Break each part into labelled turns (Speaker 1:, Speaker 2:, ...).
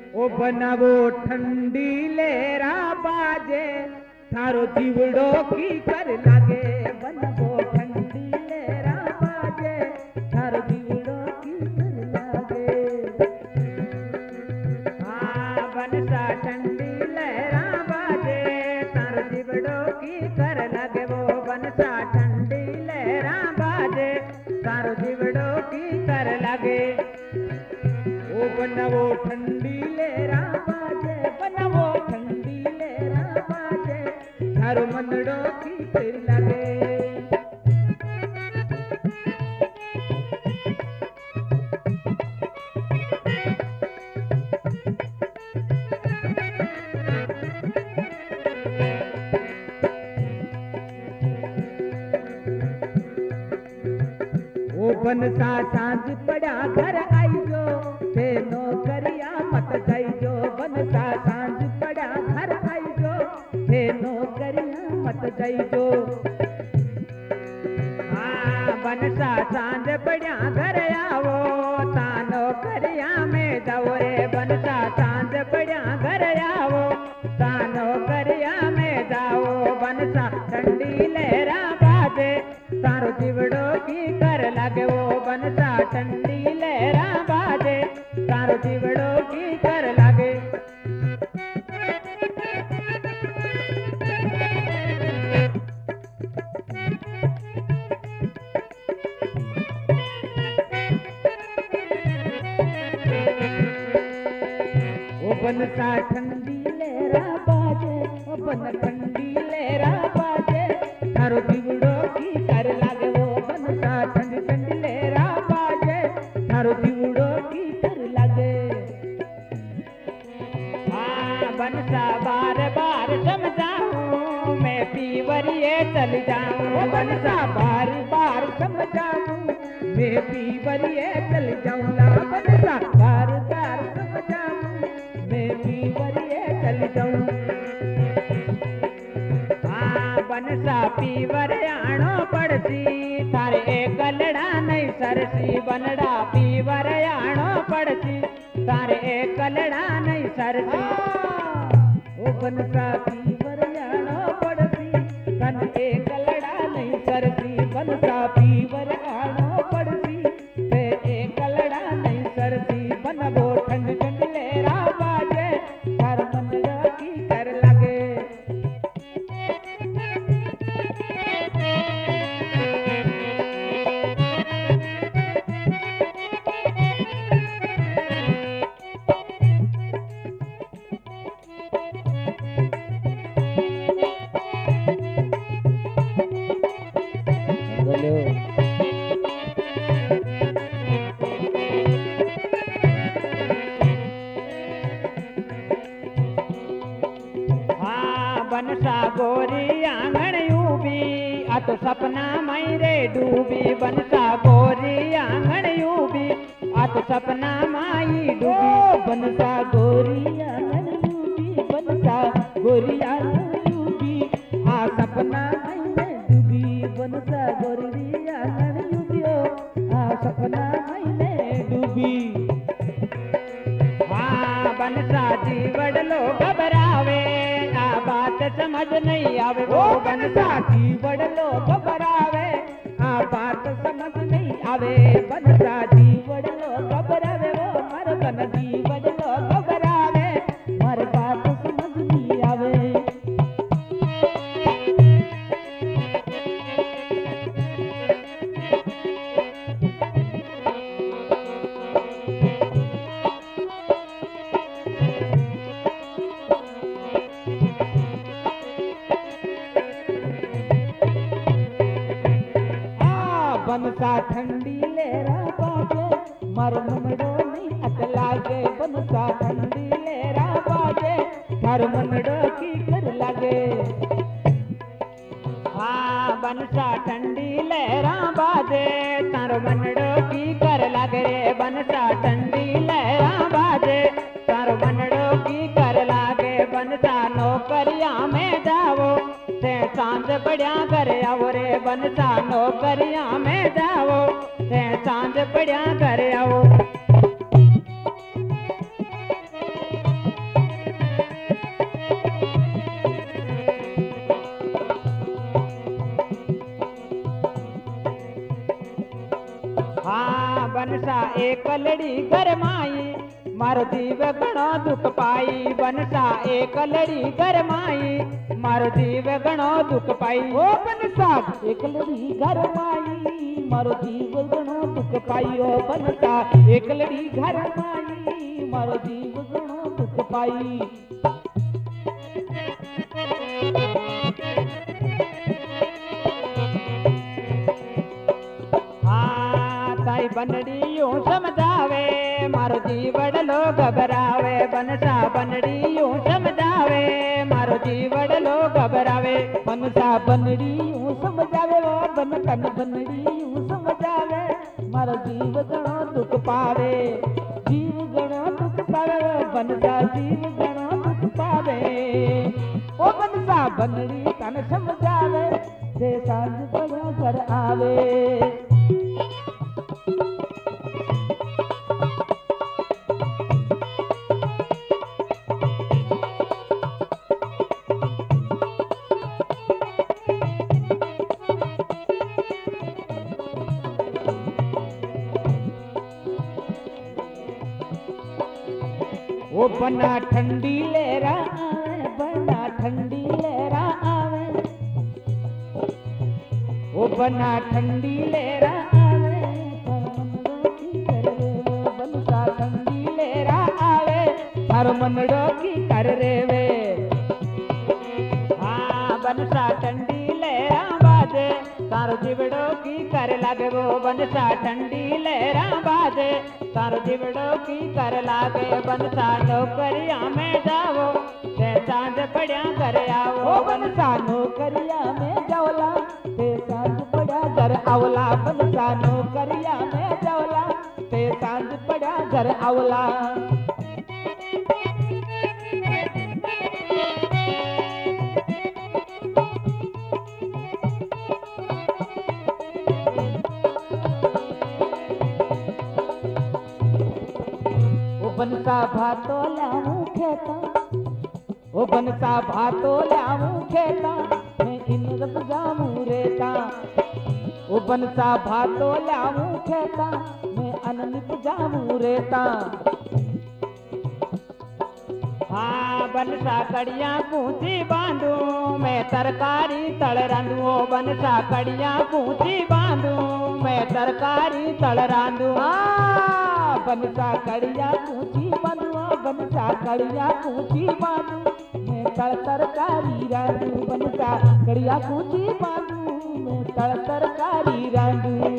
Speaker 1: ओ बनावो ठंडी लेरा बाजे थारो जीवड़ो की कर लागे। बनावो ठंडी लेरा बाजे थारो जीवड़ो की कर लागे। हाँ बनसा ठंडी लेरा बाजे थारो जीवड़ो की कर लागे। वो बनसा ठंडी लेरा बाजे थारो जीवड़ो की कर लागे। ओ बनावो ठंडी लेरा बाजे बनावो ठंडी लेरा बाजे थारो मनड़ो की फिर लागे। ओ बनसा सांझ पड़ा घर आई जो ते नौकरिया मत गई जो। बनसा सांझ पड़ा घर आई जो ते नौकरिया मत गई जो। हाँ बनसा सांझ पड़ा घर आवो ता नौकरिया में जाओ रे। बनसा सांझ पड़ा घर आवो ता नौकरिया में जाओ। बनसा ठंडी लहरा बाजे तारो जीवड़ो की कर लागे। वो बनसा ठंडी लहरा बाजे तारो जीवड़ो की कर लागे। ओ बनसा ठंडी लहरा बाजे ओ बन ठंडी लहरा बाजे थारो जीवड़ो की कर लागे। वो बनसा ठंडी ठंडी लहरा बाजे थारो जीवड़ो की कर लागे। हाँ बनसा बार बार समझाऊं मैं पीवरिए चल जाऊं। ओ बनसा बार बार समझाऊं मैं पीवरिए चल जाऊं। ला बनसा बार बार समझाऊं मैं पीवरिए चल जाऊं। हाँ बनसा पीवर आनो पड़सी थारे एक लड़ा नहीं सरसी। बनड़ा पीवर आनो पड़सी तारे एक लड़ा नहीं सरसी। ओ बनसा पीवर आनो पड़सी तन एक लड़ा नहीं सरसी। बनसा पीवर आनो पड़सी ते एक लड़ा नहीं सरसी। बनबो ठंड ठंड लेरा बाजे थार मनड़ा की कर लागे। बनसा गोरी आंगन यूबी आ तो सपना मायरे डूबी। बनसा गोरी आंगन यूबी आ तो सपना माई डूबी। बनसा गोरी आंगन यूबी बनसा गोरी आंगन यूबी आ सपना माई डूबी। बनसा गोरी आंगन यूबी आ सपना माई डूबी। हाँ बनसा जीवड़ लो घबरावे आ बात समझ नहीं आवे। वो बनसा जीवड़ लो घबरावे आ बात समझ नहीं आवे। बनसा जीवड़ लो घबरावे वो मर बन जीवड़ लो घबरावे मर बात समझ नहीं आवे। बनसा ठंडी लेरा बाजे मर मनड़ो नहीं अत लागे। बनसा ठंडी लेरा बाजे मर मनड़ो की कर लागे। हाँ बनसा ठंडी लेरा बाजे तारो मनड़ो की कर लागे रे। बनसा ठंडी लेरा बाजे तारो मनड़ो की कर लागे। बनसा नौकरिया में जाओ ते सांझ पड़िया घर आओ रे। बनसा नौकरिया में जाओ ते सांझ पड़िया घर आओ। एकलड़ी गरमाई मारो जीव घणो दुख पाई बनसा एकलड़ी गरमाई मारो जीव घणो दुख पाई
Speaker 2: ओ बनसा एकलड़ी गरमाई मारो जीव घणो दुख पाई ओ बनसा एकलड़ी गरमाई मारो जीव घणो दुख पाई
Speaker 1: बनड़ी यूं समझावे मारो जी बड़लो घबरावे बनसा बनड़ी यूं समझावे मारो जी बड़लो घबरावे
Speaker 2: बनसा बनड़ी यूं समझावे वो बन कन बनड़ी यूं समझावे मारो जीव घणो दुख पावे जीव घणो दुख पावे बनसा जीव घणो दुख पावे ओ बनसा बनड़ी तन समझावे से सांझ पड़ा घर आवे
Speaker 1: वो बना ठंडी लेरा आवे बना ठंडी लेरा आवे वो बना ठंडी लेरा आवे बनसा ठंडी लेरा आवे हर मनड़ो की कर रेवे हाँ बनसा ठंडी लेरा बाजे तारो जीवड़ो की कर लागे वो बनसा ठंडी लेरा बाजे तारो जीवड़ो की कर लागे बनसा नौकरिया में जाओ ते सांझ पड़िया घर आओ
Speaker 2: बनसा नौकरिया में जाओला ते सांझ पड़ा घर आवला बनसा नौकरिया में जाओला ते सांझ पड़ा घर आवला बनसा भातो लाऊं खेता ओ बनसा भातो लाऊं खेता मैं इन रब जाऊं रेता ओ बनसा भातो लाऊं खेता मैं अननिप जाऊं रेता
Speaker 1: हाँ बनसा कड़िया पूछी बांधू मैं तरकारी तल रांधू ओ बनसा कड़िया पूछी बांधू मैं तरकारी तल रांधू
Speaker 2: बनसा कड़िया पूछी बांधू बनसा कड़िया पूछी बांधू मैं तड़ तरकारी रांधू बनसा कड़िया पूछी बांधू मैं तड़ तरकारी रांधू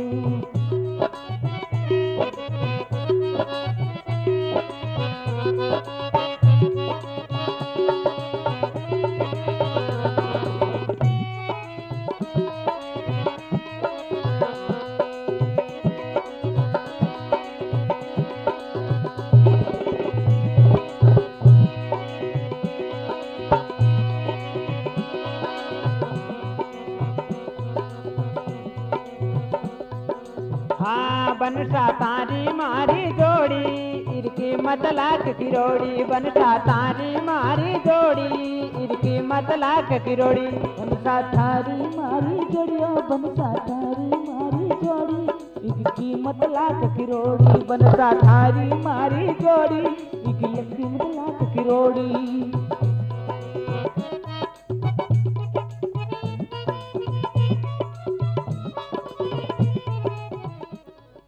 Speaker 1: हाँ बनसा तारी मारी जोड़ी इरकी मतलाक किरोड़ी बनसा तारी मारी जोड़ी इरकी मतलाक किरोड़ी
Speaker 2: बनसा थारी मारी जोड़ियो बनसा थारी मारी जोड़ी इनकी मतलाक किरोड़ी बनसा थारी मारी जोड़ी